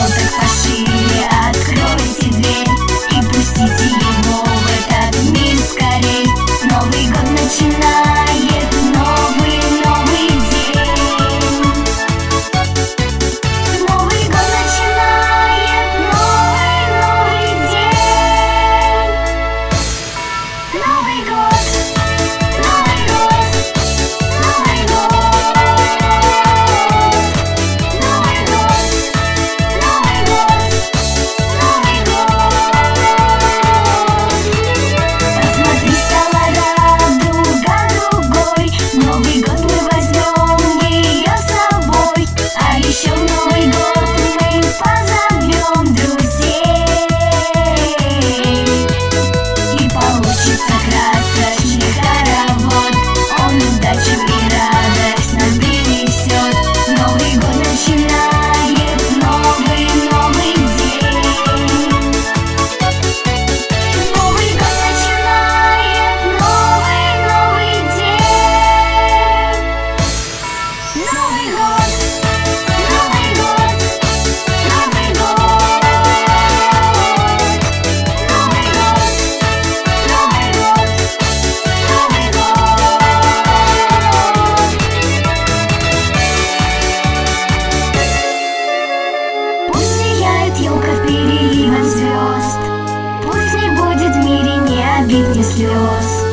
так пошире откройте дверь и пустите его в этот мир скорей. Новый год начинает новый день. Новый год начинает новый день. Новый год, Новый год, Новый год, Новый год, Новый год, Новый год. Посмотри, стала радуга другой. Новый год мы возьмем ее с собой, а еще в Новый год мы позовем друзей. И получится красочный хоровод, он удачу и радость нам принесет. Новый год начинает новый день. Новый год начинает новый день. Новый год, Новый год, Новый год, Новый год, Новый год, Новый год. Пусть сияет елка в переливах звезд, пусть не будет в мире ни обид, ни слез.